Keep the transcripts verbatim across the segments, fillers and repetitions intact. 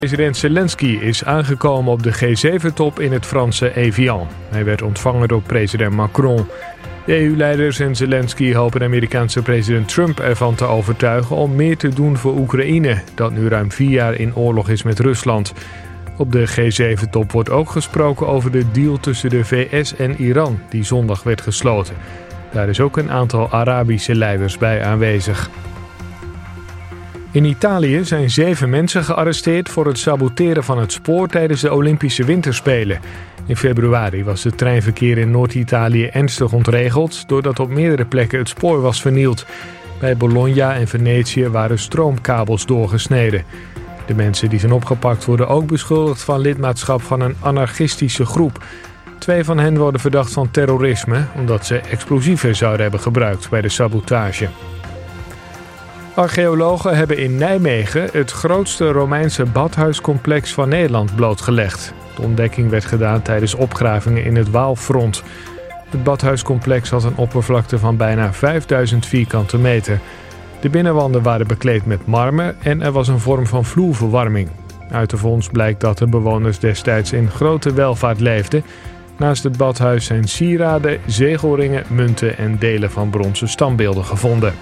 President Zelensky is aangekomen op de G zeven top in het Franse Evian. Hij werd ontvangen door president Macron. De E U-leiders en Zelensky hopen de Amerikaanse president Trump ervan te overtuigen om meer te doen voor Oekraïne, dat nu ruim vier jaar in oorlog is met Rusland. Op de G zeven top wordt ook gesproken over de deal tussen de V S en Iran, die zondag werd gesloten. Daar is ook een aantal Arabische leiders bij aanwezig. In Italië zijn zeven mensen gearresteerd voor het saboteren van het spoor tijdens de Olympische Winterspelen. In februari was het treinverkeer in Noord-Italië ernstig ontregeld doordat op meerdere plekken het spoor was vernield. Bij Bologna en Venetië waren stroomkabels doorgesneden. De mensen die zijn opgepakt worden ook beschuldigd van lidmaatschap van een anarchistische groep. Twee van hen worden verdacht van terrorisme omdat ze explosieven zouden hebben gebruikt bij de sabotage. Archeologen hebben in Nijmegen het grootste Romeinse badhuiscomplex van Nederland blootgelegd. De ontdekking werd gedaan tijdens opgravingen in het Waalfront. Het badhuiscomplex had een oppervlakte van bijna vijfduizend vierkante meter. De binnenwanden waren bekleed met marmer en er was een vorm van vloerverwarming. Uit de vondst blijkt dat de bewoners destijds in grote welvaart leefden. Naast het badhuis zijn sieraden, zegelringen, munten en delen van bronzen standbeelden gevonden.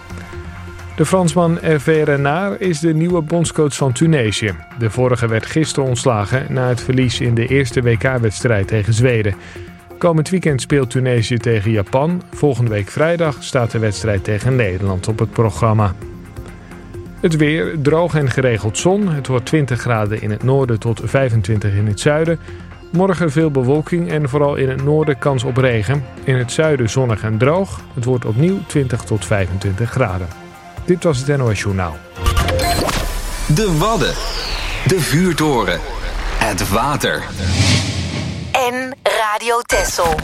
De Fransman Hervé Renard is de nieuwe bondscoach van Tunesië. De vorige werd gisteren ontslagen na het verlies in de eerste W K-wedstrijd tegen Zweden. Komend weekend speelt Tunesië tegen Japan. Volgende week vrijdag staat de wedstrijd tegen Nederland op het programma. Het weer, droog en geregeld zon. Het wordt twintig graden in het noorden tot vijfentwintig in het zuiden. Morgen veel bewolking en vooral in het noorden kans op regen. In het zuiden zonnig en droog. Het wordt opnieuw twintig tot vijfentwintig graden. Dit was het N O S Journaal. De Wadden. De vuurtoren. Het water. En Radio Texel.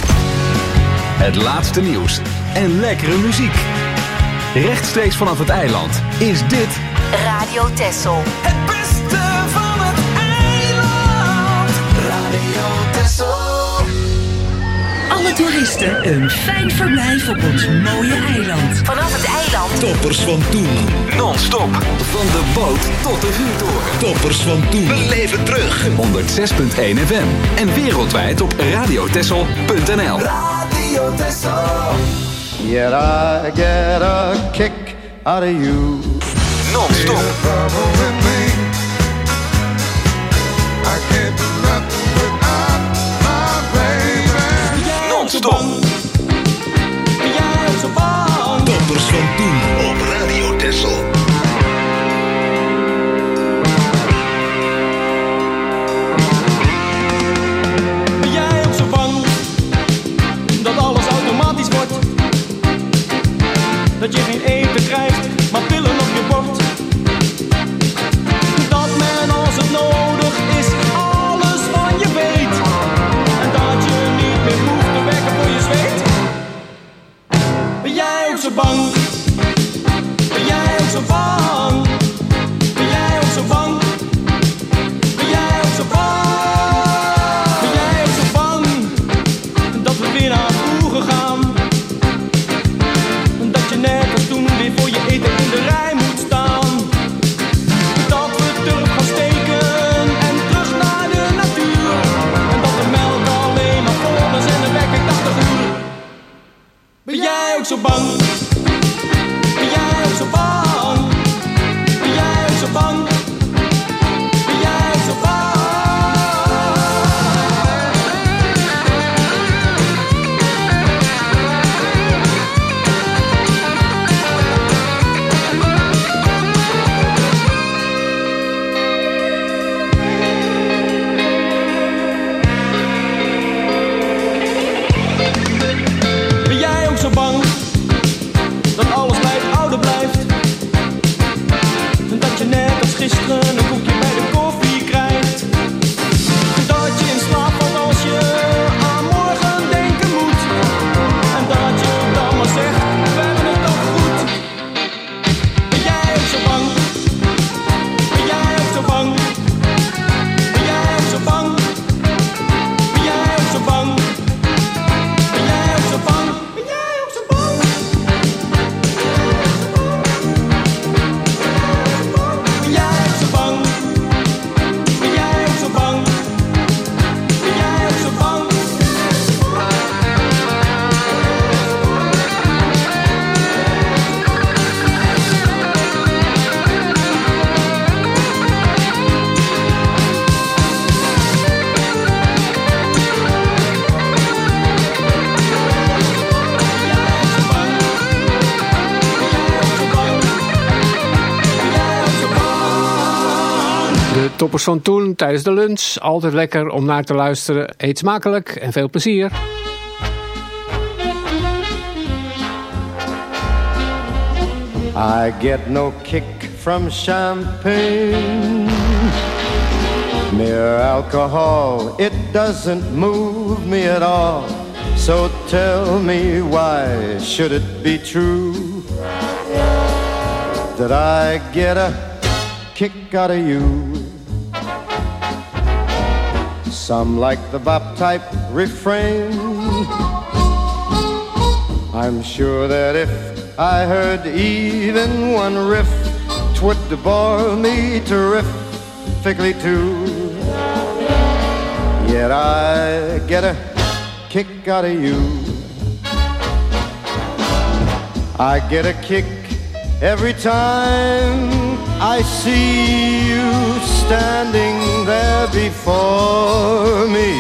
Het laatste nieuws. En lekkere muziek. Rechtstreeks vanaf het eiland is dit Radio Texel. Het beste van het eiland. Radio Texel. Alle toeristen een fijn verblijf op ons mooie eiland. Vanaf het eiland. Toppers van toen. non-stop. Van de boot tot de vuurtoren. Toppers van toen. We leven terug. honderdzes komma één F M. En wereldwijd op radiotessel punt n l. Radio Texel. Yeah, I get a kick out of you. Non-stop. Non-stop. Toppers van toen op Radio Texel. Ben jij ook zo bang dat alles automatisch wordt? Dat je geen eten krijgt, maar pillen op je bord? Dat men als het nodig is alles van je weet. En dat je niet meer hoeft te werken voor je zweet. Ben jij ook zo bang? Ben jij ook zo bang? Ben jij ook zo bang? Ben jij ook zo bang? Ben jij ook zo bang dat we weer naar vroeger gaan? Dat je net als toen weer voor je eten in de rij moet staan. Dat we terug gaan steken en terug naar de natuur. En dat de melk alleen maar vol is en de wekker tachtig uur. Ben jij ook zo bang? Ben jij ook zo bang? Ben jij ook zo bang? Ben jij ook zo bang? Ben jij ook zo bang? De toppers van toen tijdens de lunch. Altijd lekker om naar te luisteren. Eet smakelijk en veel plezier. I get no kick from champagne. Mere alcohol, it doesn't move me at all. So tell me, why should it be true that I get a kick out of you? Some like the bop type refrain. I'm sure that if I heard even one riff, 'twould bore me terrifically too. Yet I get a kick out of you. I get a kick every time I see you standing there before me.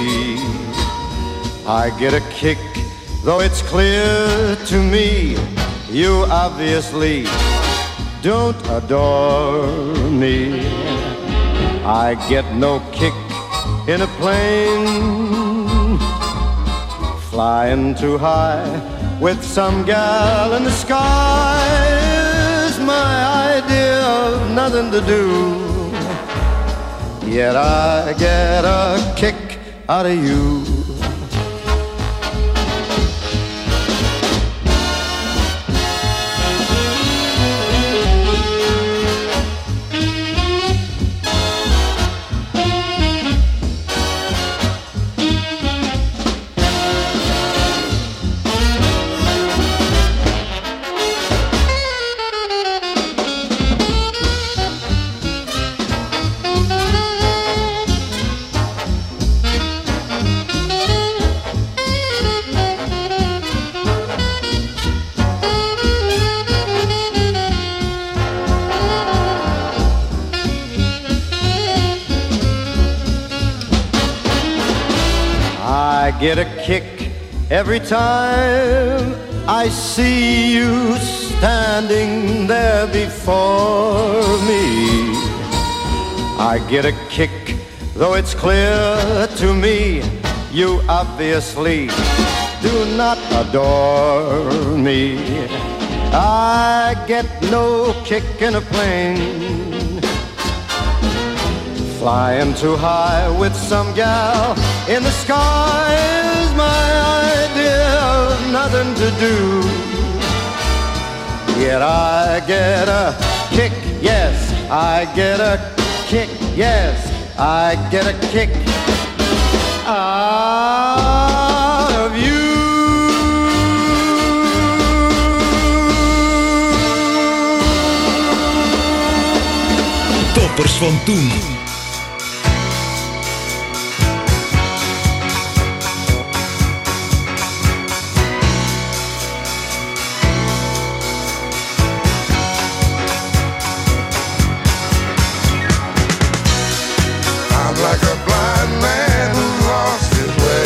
I get a kick, though it's clear to me you obviously don't adore me. I get no kick in a plane, flying too high with some gal in the sky is my idea of nothing to do. Yet I get a kick out of you. I get a kick every time I see you standing there before me. I get a kick, though it's clear to me you obviously do not adore me. I get no kick in a plane, flying too high with some gal in the sky is my idea of nothing to do. Yet I get a kick, yes, I get a kick, yes, I get a kick out of you. Toppers van toen. Like a blind man who lost his way,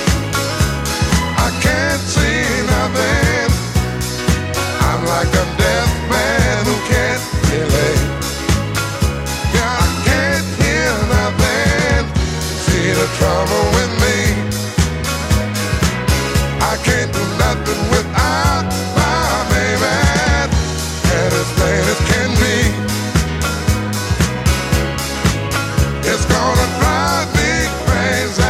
I can't see nothing. I'm like a deaf man who can't relate. Yeah, I can't hear nothing. See the trouble with me, I can't do nothing without my baby. And as plain as can be, it's gonna drive me crazy.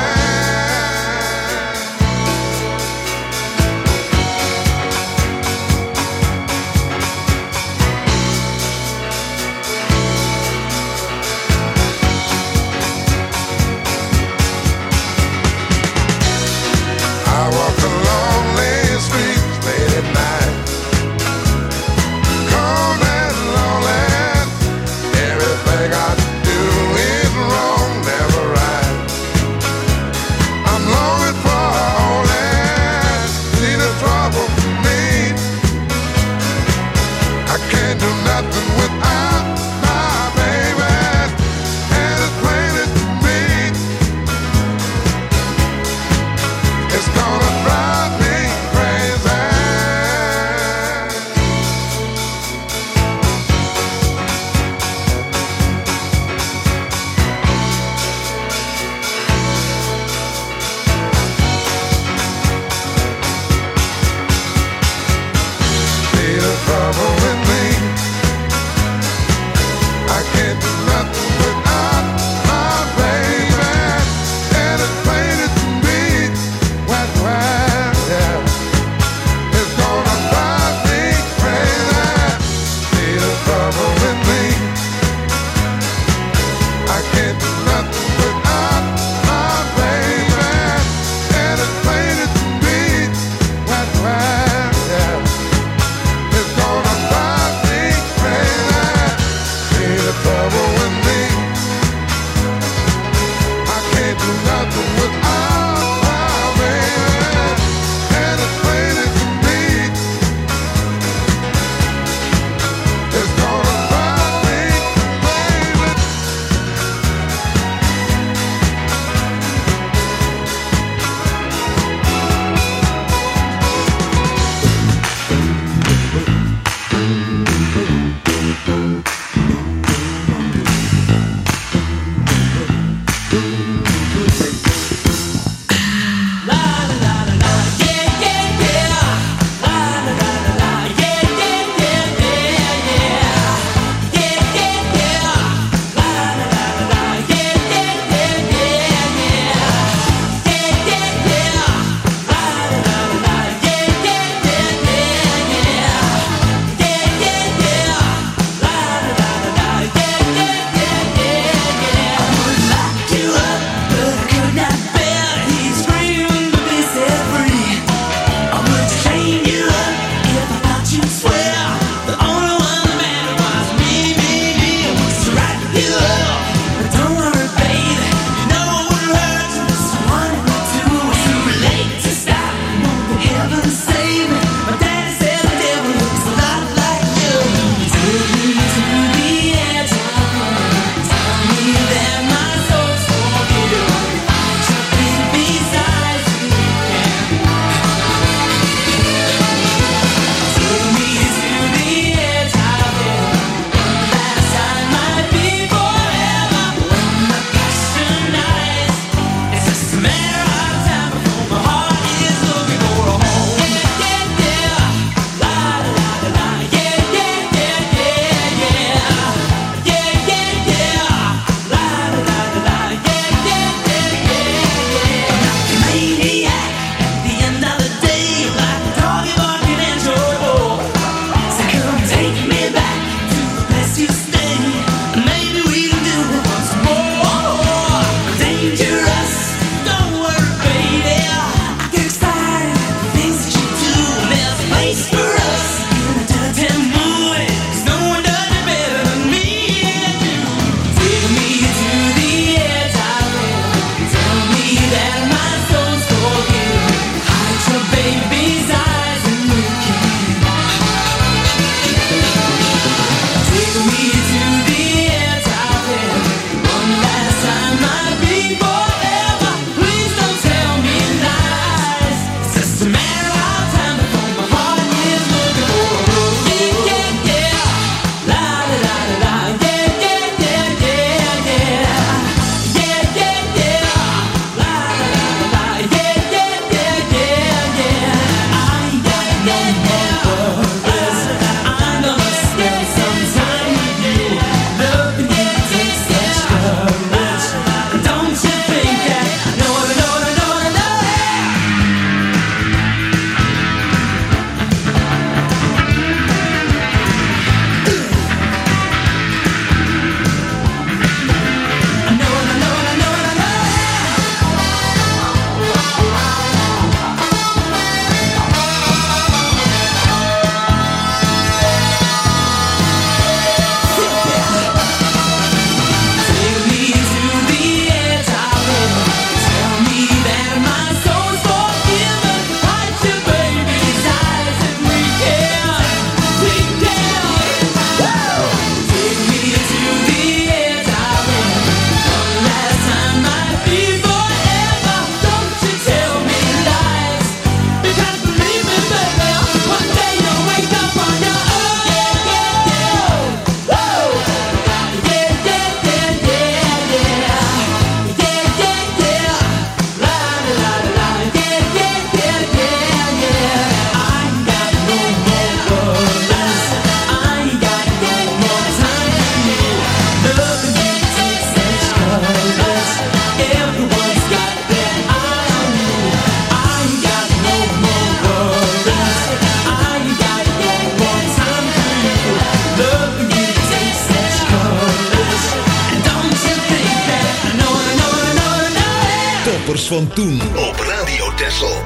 toppers van toen op Radio Texel.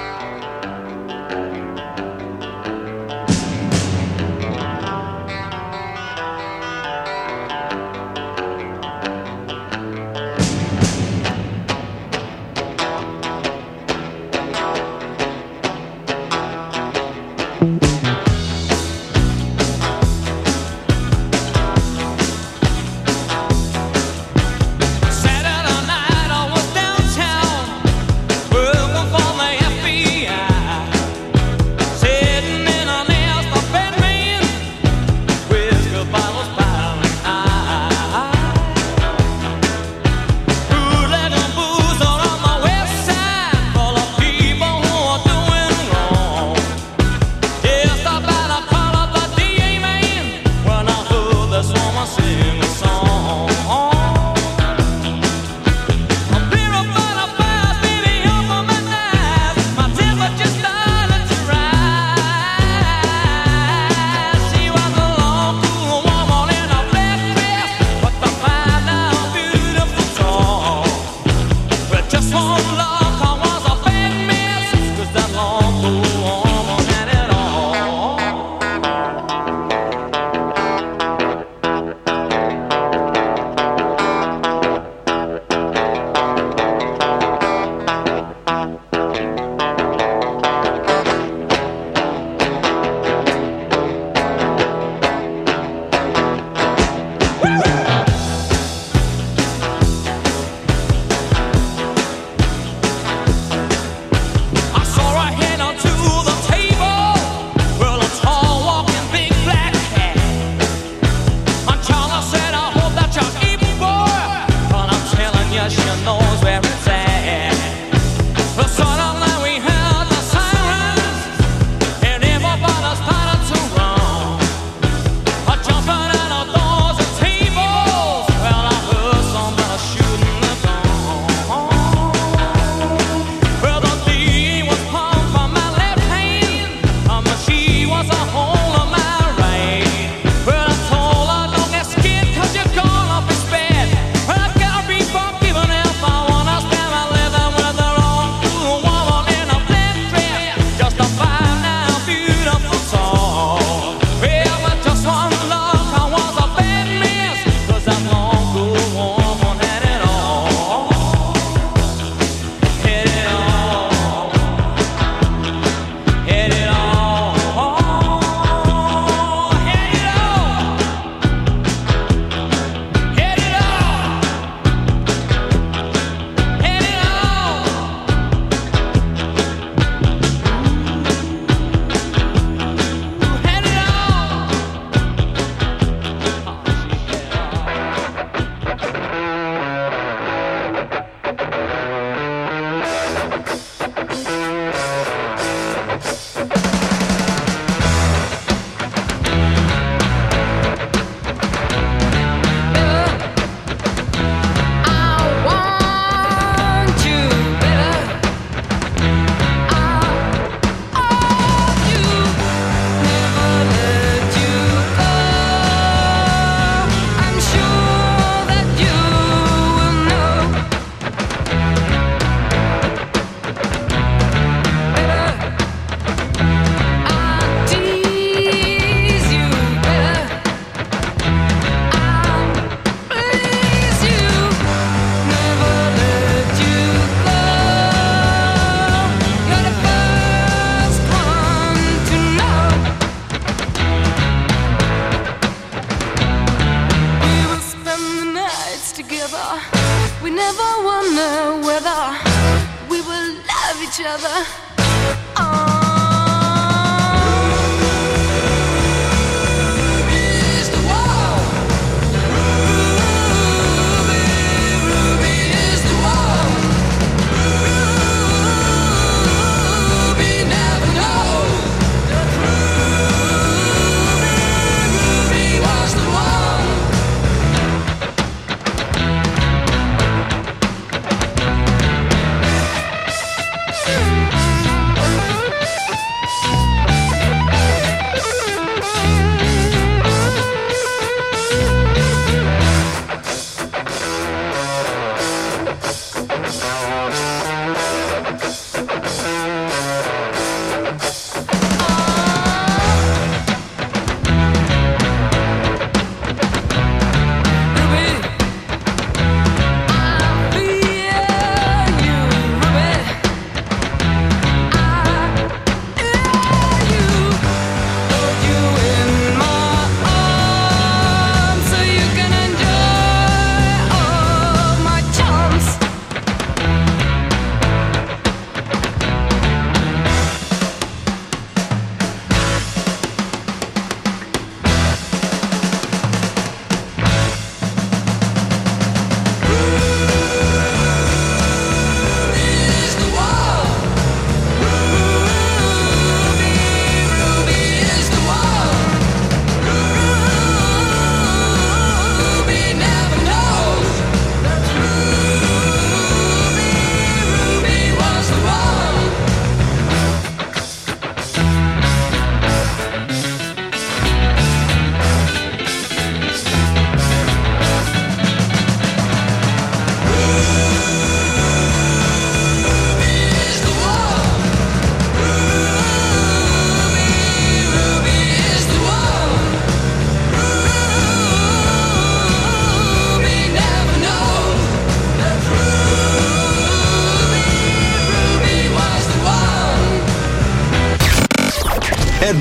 each other.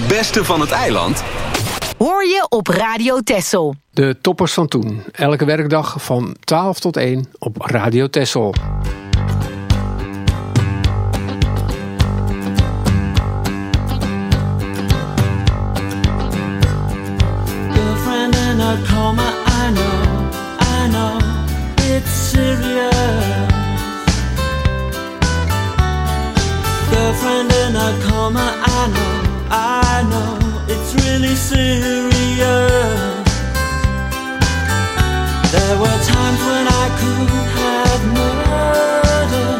Het beste van het eiland hoor je op Radio Texel. De toppers van toen. Elke werkdag van twaalf tot één op Radio Texel. Girlfriend in a coma, I know, I know, it's serious. Girlfriend in a coma, I know, I know, it's really serious. There were times when I could have murdered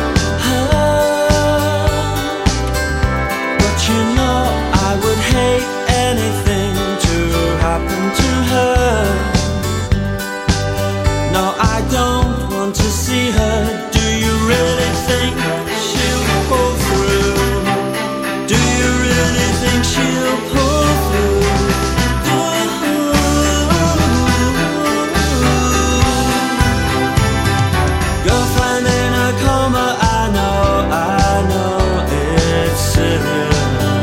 her, but you know I would hate anything to happen to her. No, I don't want to see her. Do you really think she'll pull through? Do you really think she'll pull through? Girlfriend in a coma, I know, I know it's serious.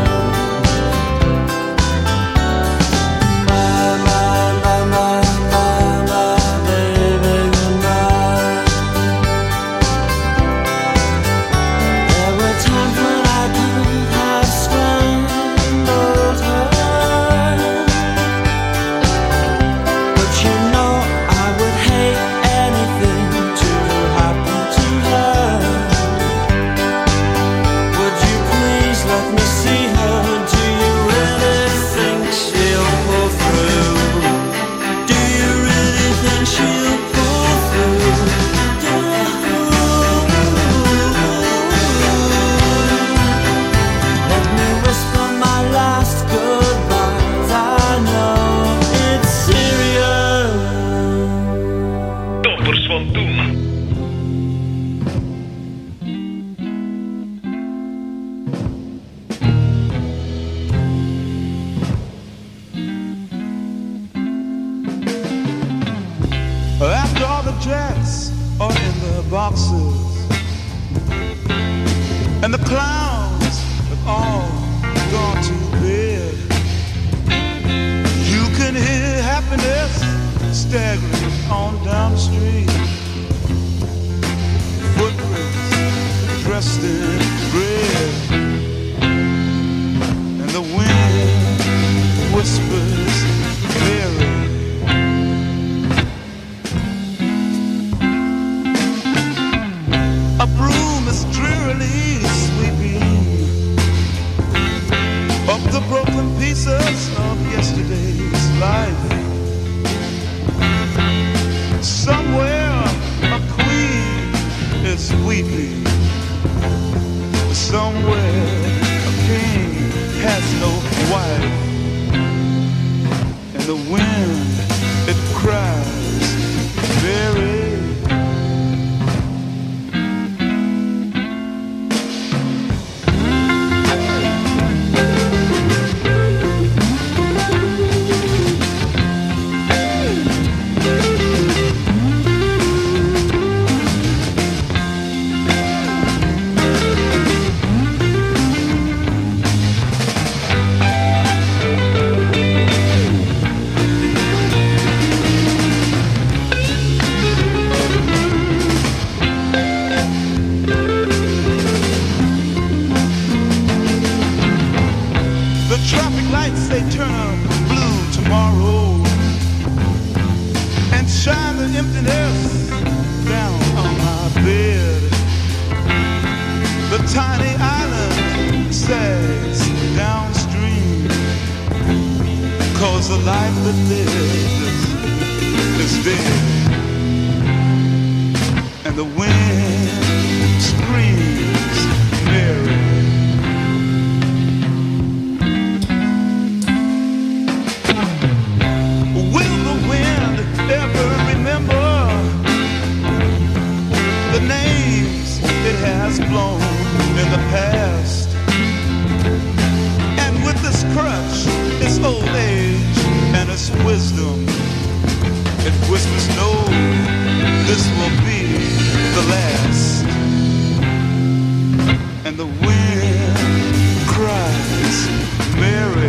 My, my, my, my, my, my baby goodbye. There were times when I could have strangled her, but you know I would hate anything to happen to her. Would you please let me see her? Do you really think she'll pull through? Do you really think she'll pull through? Let me whisper my last goodbyes. I know it's serious. Toppers van toen. After all the jets are in the boxes and the clowns have all gone to bed, you can hear happiness staggering on down the street. Footprints dressed in red, and the wind whispers Mary. A broom is drearily sweeping up the broken pieces of yesterday's life. Somewhere a queen is weeping. Somewhere a king has no wife. And the wind, it cries very. They turn blue tomorrow and shine the emptiness down on my bed. The tiny island sags downstream, 'cause the life that lives is dead. And the wind screams Mary. Has blown in the past, and with this crutch, its old age and its wisdom, it whispers, no, this will be the last. And the wind cries, Mary.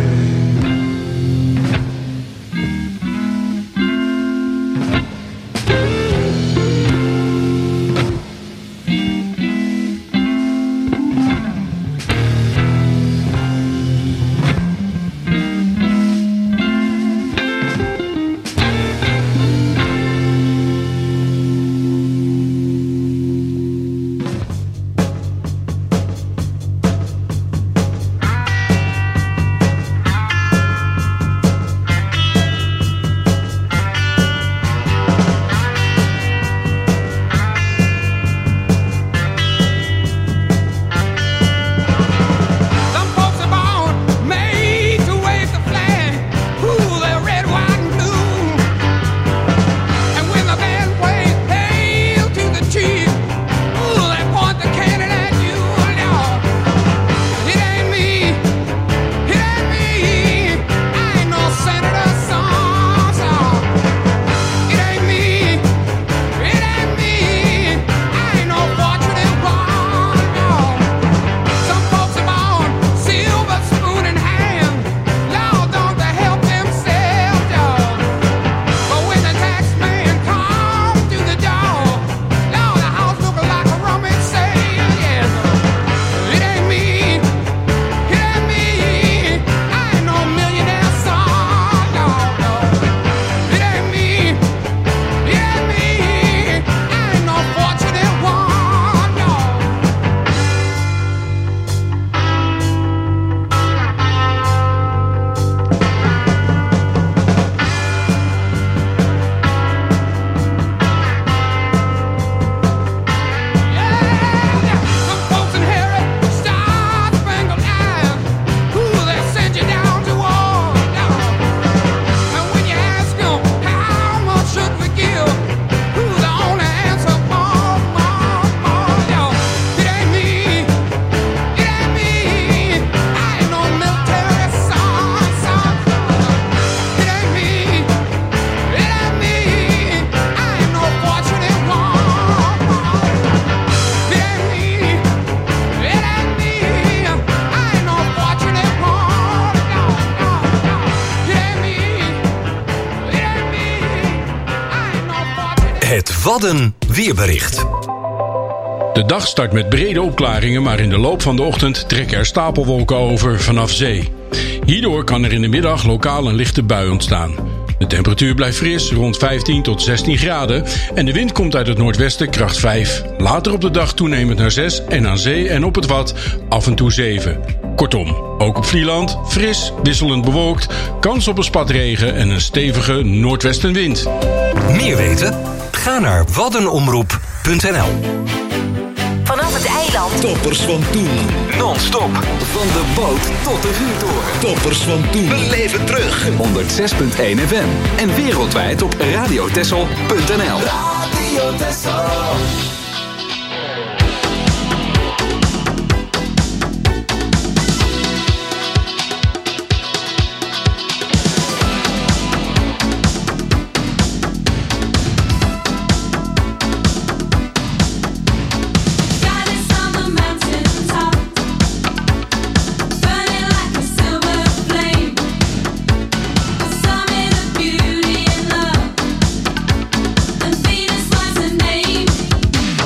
Wadden weerbericht. De dag start met brede opklaringen, maar in de loop van de ochtend trekken er stapelwolken over vanaf zee. Hierdoor kan er in de middag lokaal een lichte bui ontstaan. De temperatuur blijft fris, rond vijftien tot zestien graden, en de wind komt uit het noordwesten kracht vijf. Later op de dag toenemend naar zes en aan zee en op het Wad af en toe zeven. Kortom, ook op Vlieland fris, wisselend bewolkt, kans op een spatregen en een stevige noordwestenwind. Meer weten? Ga naar waddenomroep punt n l. Vanaf het eiland. Toppers van toen. Non-stop. Van de boot tot de vuurtoren. Toppers van toen. Beleef het terug. honderdzes komma één F M. En wereldwijd op radiotessel punt n l. Radio Tessel. Beauty and love, and Venus was her name.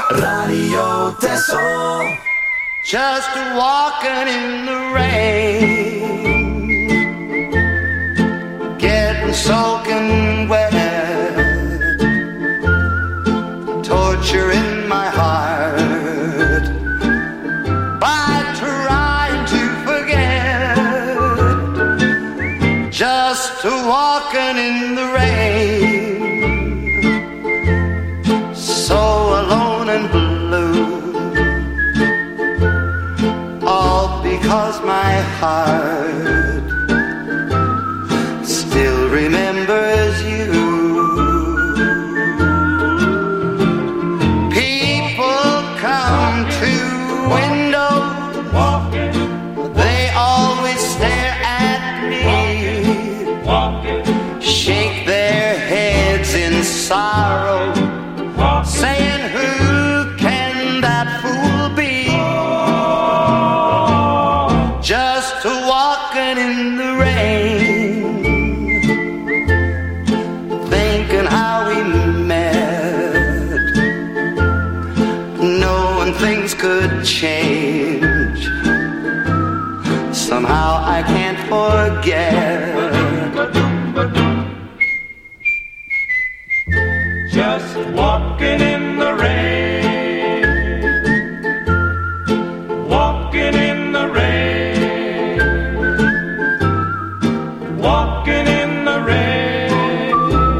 Radio Texel. Just walking in the rain, getting soaking wet, torture in my heart by trying to forget. Just walking in the rain, so alone and blue, all because my heart still remembers you. People come to window, they always stare at me, shake their heads in sorrow, saying, who can that fool be? Just walking in the rain, thinking how we met, knowing things could change. Somehow I can't forget. Just walking in the rain, walking in the rain, walking in the rain,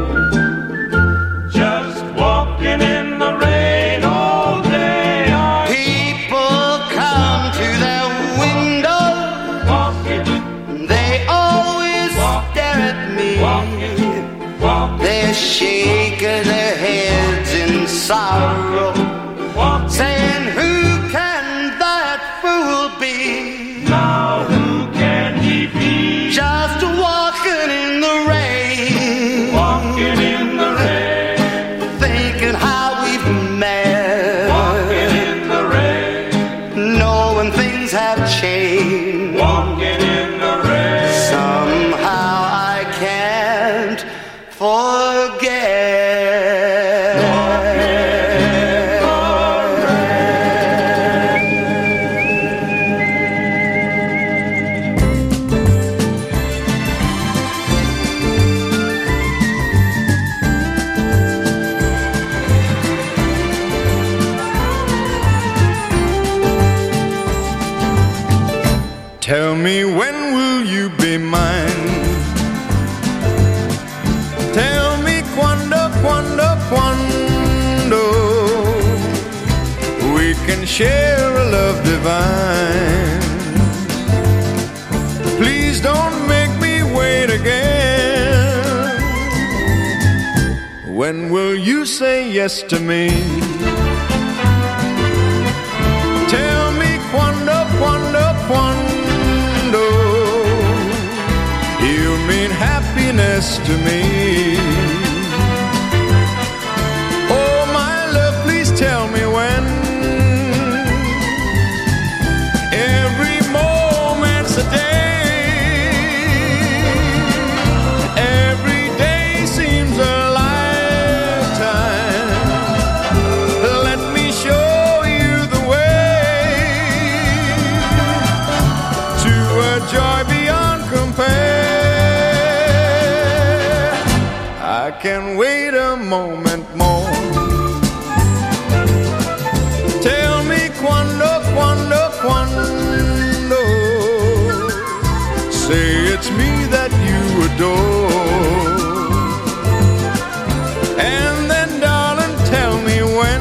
just walking in the rain all day. People come to their window, walking, they always stare at me, walking, walking. They're shaking their heads in sorrow, saying, who can that fool be? Now who can he be? Just walking in the rain, Walking in the rain, thinking how we've met, walking in the rain, knowing things have changed. walking in the rain. Somehow I can't forget. Tell me, when will you be mine? Tell me quando, quando, quando we can share a love divine. Please don't make me wait again. When will you say yes to me? Tell me quando, quando, quando you mean happiness to me. Oh, my love, please tell me when. Every moment's a day, every day seems a lifetime. Let me show you the way to a joy beyond compare. I can wait a moment more. Tell me quando, quando, quando. Say it's me that you adore. And then, darling, tell me when.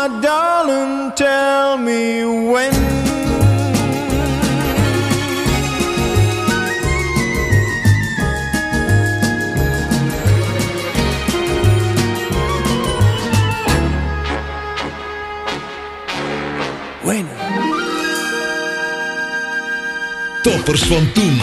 my darling, tell me when. Toppers van toen.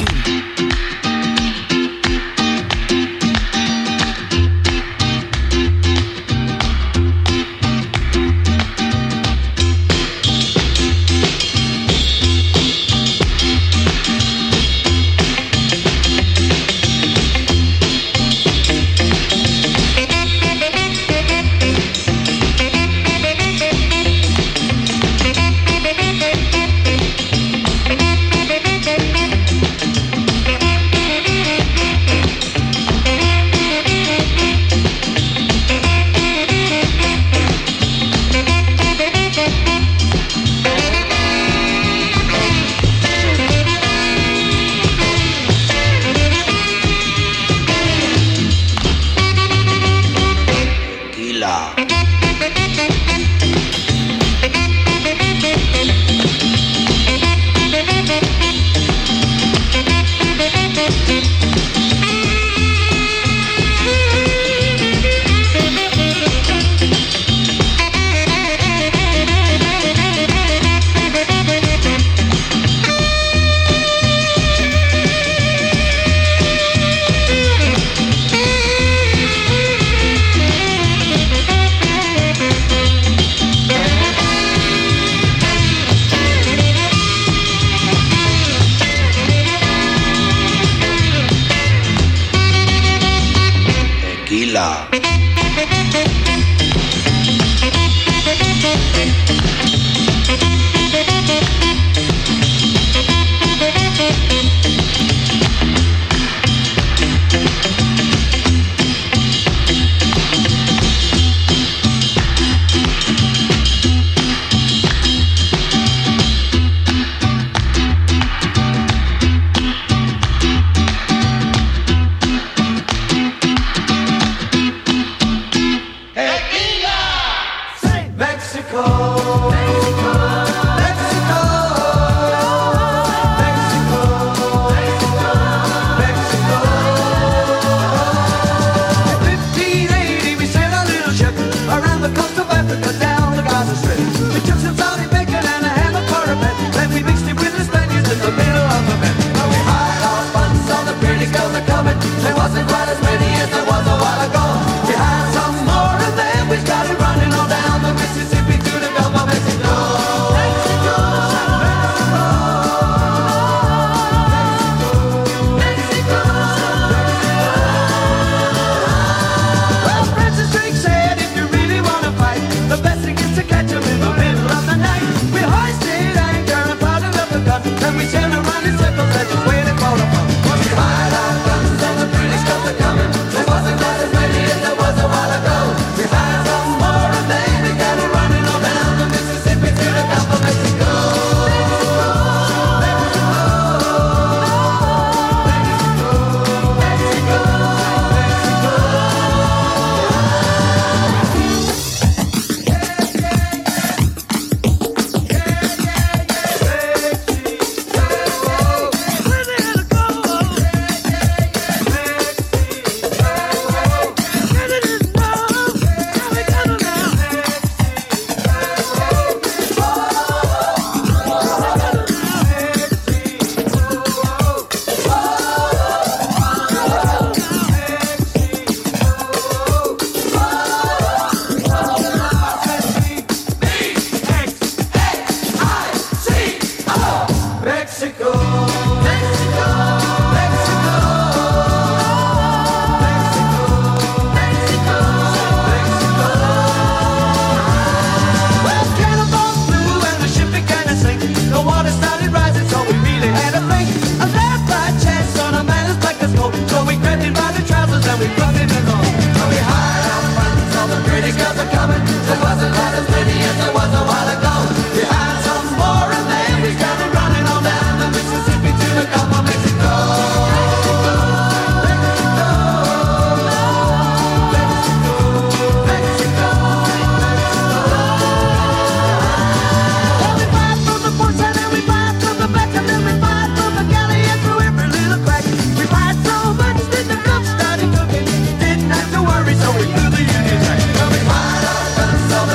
There wasn't quite as many as there was a while ago. We had some more and then we started running on down the Mississippi to the Gulf of Mexico.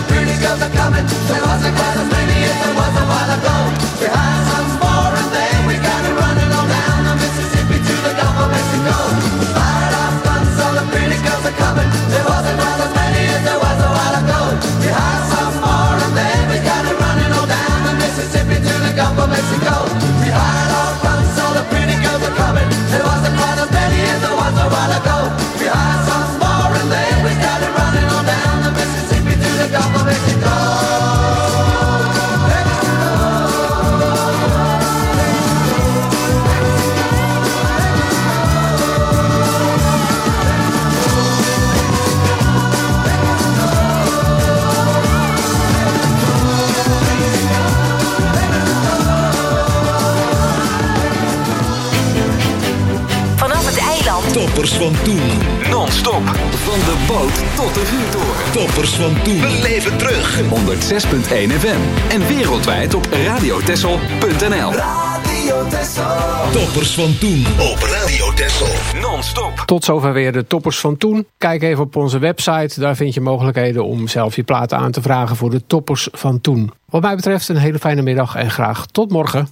pretty girls are coming. There wasn't quite as many as there was a while ago. Behind some more and then we got it running on down the Mississippi to the Gulf of Mexico. Fired off guns, all the pretty girls are coming. There wasn't quite as many as there was a while ago. Behind some more and then we got it running on down the Mississippi to the Gulf of Mexico. Behind all guns, all the pretty girls are coming. There wasn't quite as many as there was a while ago. Behind some more and then we got it running on down the Mississippi to the Gulf of Mexico. Toppers van toen. Non-stop. Van de boot tot de vuurtoren. Toppers van toen. We leven terug. honderdzes komma één F M. En wereldwijd op radio texel punt n l. Radio Texel. Toppers van toen op Radio Texel. Non-stop. Tot zover weer de toppers van toen. Kijk even op onze website. Daar vind je mogelijkheden om zelf je platen aan te vragen voor de toppers van toen. Wat mij betreft een hele fijne middag en graag tot morgen.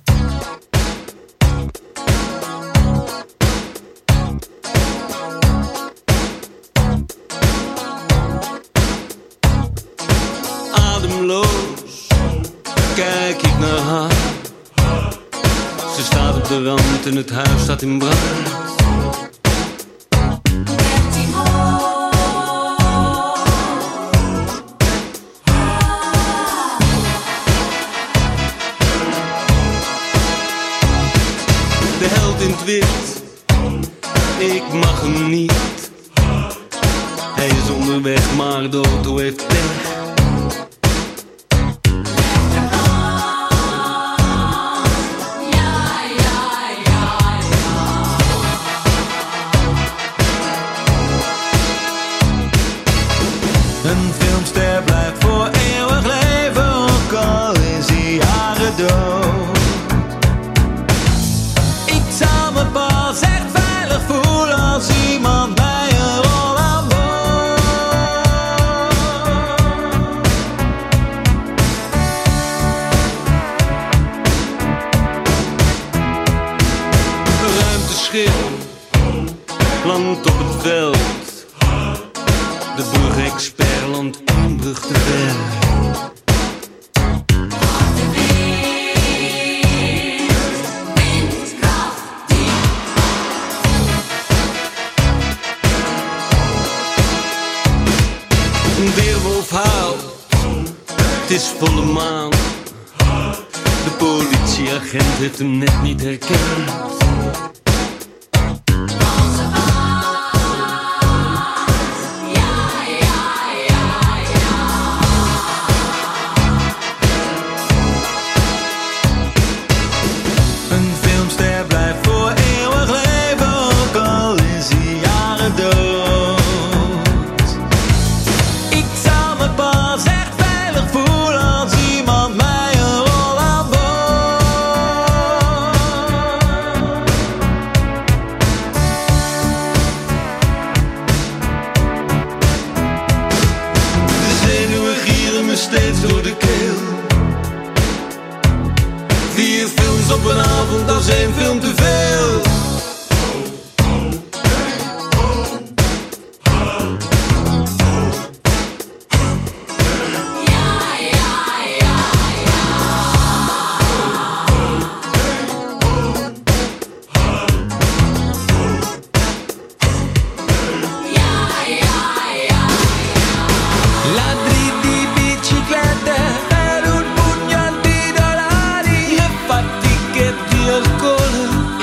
Kijk ik naar haar. Ze staat op de rand en het huis staat in brand. De held in het wit, ik mag hem niet. Hij is onderweg, maar de auto heeft pech. Een filmster blijft voor eeuwig leven, ook al is hij jaren dood. Ik zou me pas echt veilig voelen als iemand bij een rol aan boord. Een ruimteschip landt op het veld. De brugexpert landt één brug te ver. Een weerwolf huilt, het is volle maan. De politieagent heeft hem net niet herkend. Steeds door de keel. Vier films op een avond, dat is één film te veel. Alcol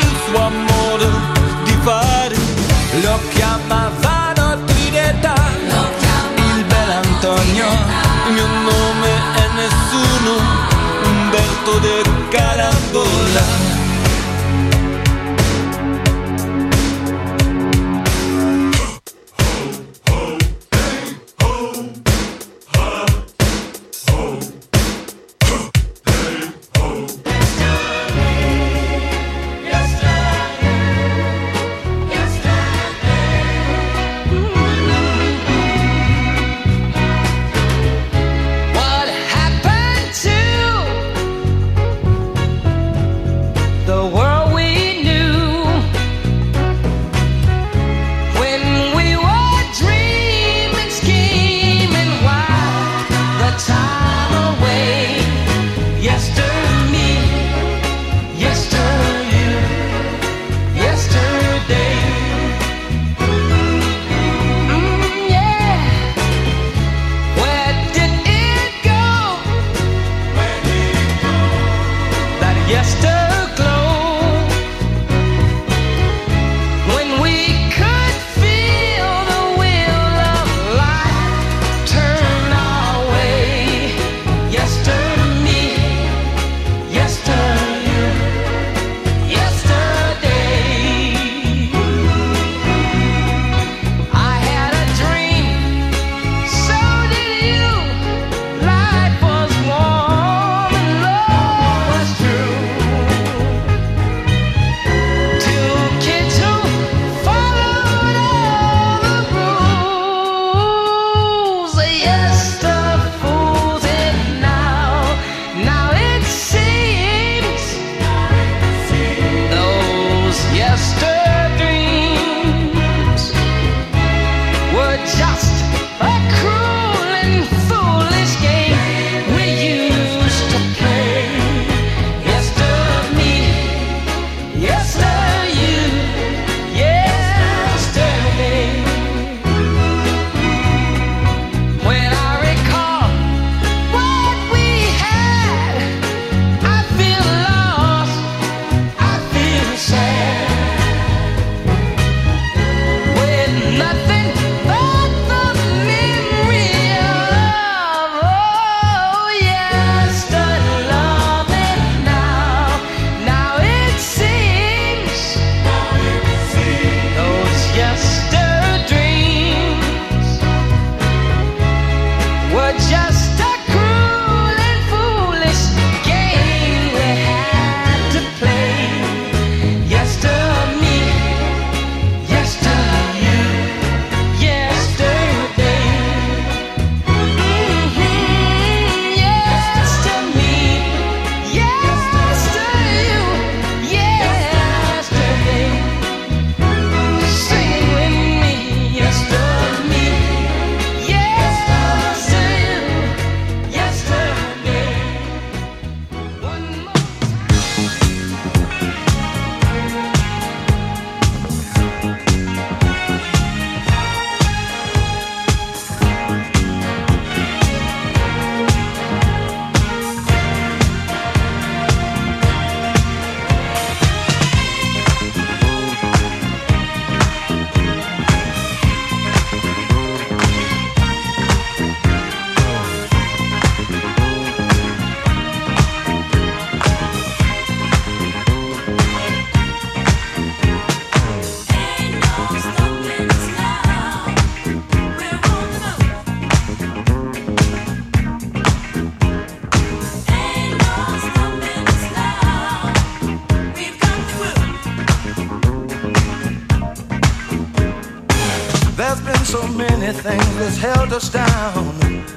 so many things that's held us down,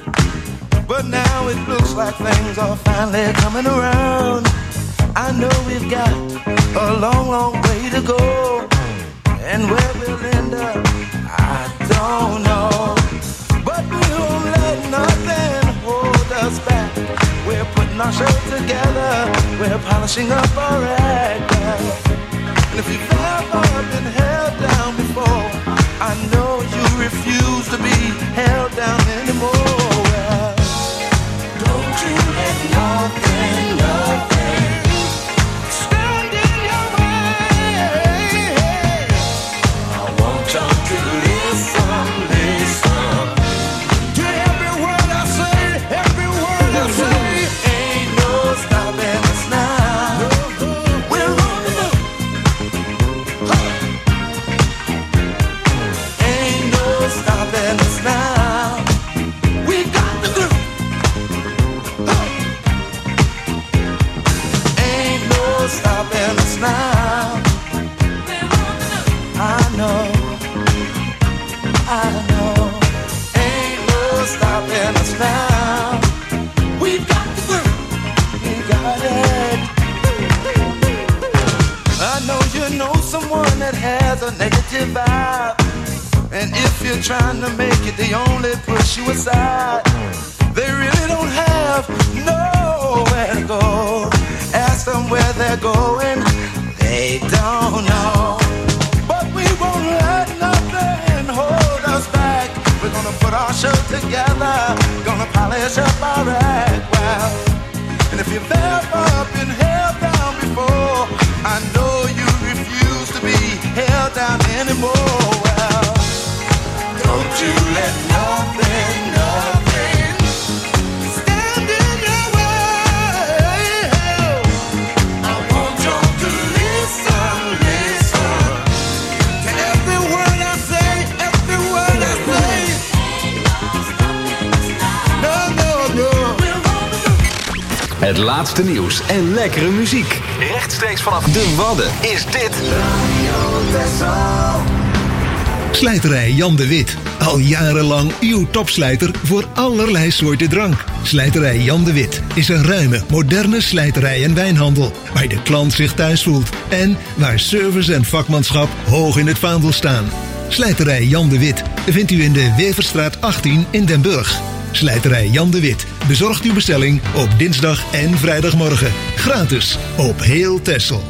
but now it looks like things are finally coming around. I know we've got a long, long way to go, and where we'll end up, I don't know. But we won't let nothing hold us back. We're putting our show together, we're polishing up our act. And if you've ever been held down before, I know you refuse to be held down anymore. Well, don't you let nothing, nothing stand in your way. I want y'all to listen, listen to every word I say, every word I say. Ain't no stopping us now. We're on the move. Ain't no stopping us now. We got the groove. Ain't no stopping us now. I know, I know. Ain't no stopping us now. We've got the groove. We got it. I know you know someone that has a negative vibe, and if you're trying to make it, they only push you aside. They really don't have finish up alright. Wow. And if you've ever been held down before, I know you refuse to be held down anymore. Well, don't you let nothing, nothing stand in your way. I want you to listen, listen to every word I say, every word I say. No, no, no. Het laatste nieuws en lekkere muziek. Rechtstreeks vanaf de Wadden is dit Slijterij Jan de Wit. Al jarenlang uw topslijter voor allerlei soorten drank. Slijterij Jan de Wit is een ruime, moderne slijterij en wijnhandel. Waar de klant zich thuis voelt. En waar service en vakmanschap hoog in het vaandel staan. Slijterij Jan de Wit vindt u in de Weverstraat achttien in Den Burg. Slijterij Jan de Wit bezorgt uw bestelling op dinsdag en vrijdagmorgen. Gratis op heel Texel.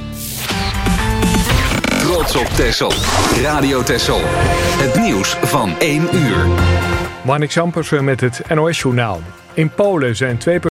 Trots op Texel. Radio Texel. Het nieuws van één uur. Marnix Ampersen met het N O S-journaal. In Polen zijn twee